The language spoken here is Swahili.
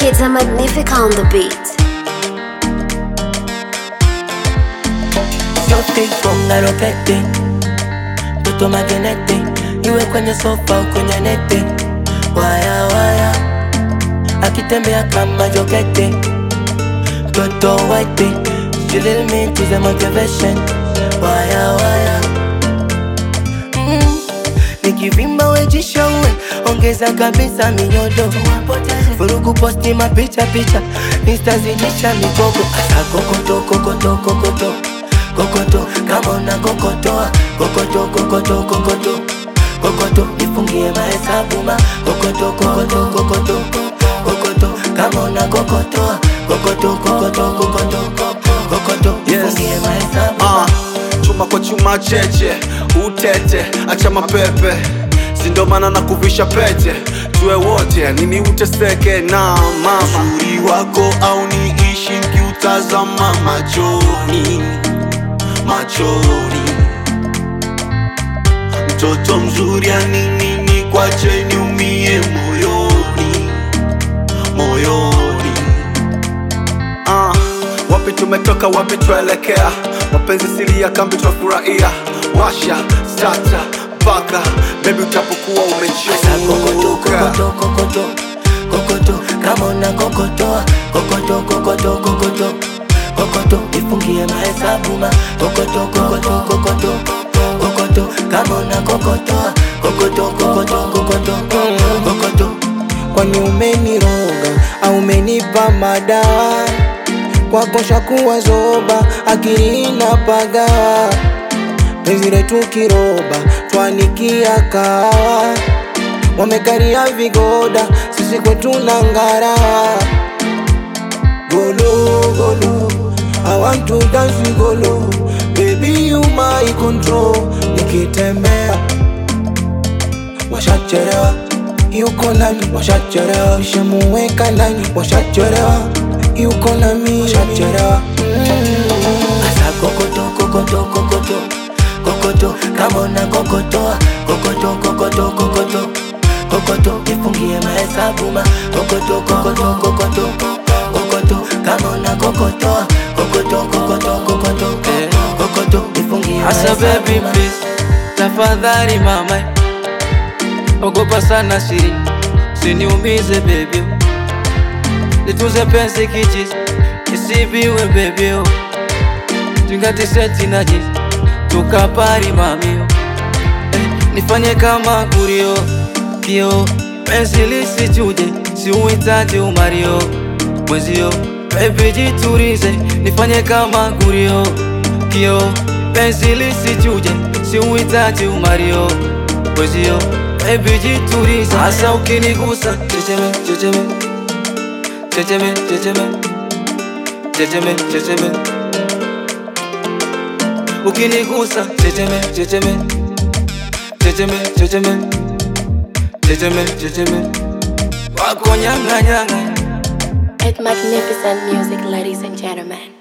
Kids are magnific on the beat. Sote funga ropete, toto magenete, iwe kwenye sofa au kwenye nete. Waya waya, akitembea kama jokete, toto white, she little me to the motivation. Waya waya, nikivimba wejishowe, ongeza kabisa minyodo. Furugu posti mapicha picha, insta zidisha mikogo. Asa kokoto kokoto kokoto kokoto, kama una kokotoa. Kokoto kokoto kokoto kokoto, nifungie mahesabu ma. Kokoto kokoto kokoto kokoto, kama una kokotoa. Kokoto kokoto kokoto kokoto, nifungie mahesabu ma. Chuma kwa chuma cheche, utete, acha mapepe. Sindo maana na kuvisha pete, tuwe wote, nini uteseke na mama. Uzuri wako au niishi nikiutazama machoni, machoni. Mtoto mzuri ya nini nikwache niumie moyoni, moyoni. Wapi tumetoka, wapi tuelekea? Mapenzi siri ya kambi twafurahia. Washa, starter, paka, baby utapokuwa umechoka. Kokoto kokoto kokoto kokoto, kama una kokotoa. Kokoto kokoto kokoto kokoto, nifungie mahesabu ma. Kokoto kokoto kokoto kokoto, kama una kokotoa. Kokoto kokoto kokoto kokoto. Kwani umeniroga au umenipa madawa? Kwako shakuwa zoba, akili inapaga. Penzi letu kiroba, twanikia kawa. Wamekaria vigoda, sisi kwetu nangara. Golo, golo, I want to dance with golo. Baby you my control. Nikitembea washacherewa, yuko nami washacherewa. Nishamuweka ndani washacherewa, yuko nami washacherewa. Asa kokoto kokoto kokoto kokoto, kama una kokotoa. Kokoto kokoto kokoto kokoto, nifungie mahesabu ma. Kokoto kokoto kokoto kokoto, kama una kokotoa. Kokoto kokoto kokoto kokoto, nifungie mahesabu ma. Asa baby please, tafadhali mama, ogopa sana siri, usiniumize baby. Nitunze penzi kichis, isibiwe baby. Tingati seti na jis, tukapari mami. Nifanye kama kurio, kio, penzi lisichuje, siuhitaji umario. Mwezio, baby jiturize, nifanye kama kurio, kio, penzi lisichuje, siuhitaji umario. Mwezio, baby jiturize. Asa ukinigusa, checheme, checheme, checheme, checheme, checheme, checheme. Ukinigusa, checheme, checheme, checheme, checheme, checheme, checheme. Wako nyanga nyanga. It's magnificent music, ladies and gentlemen.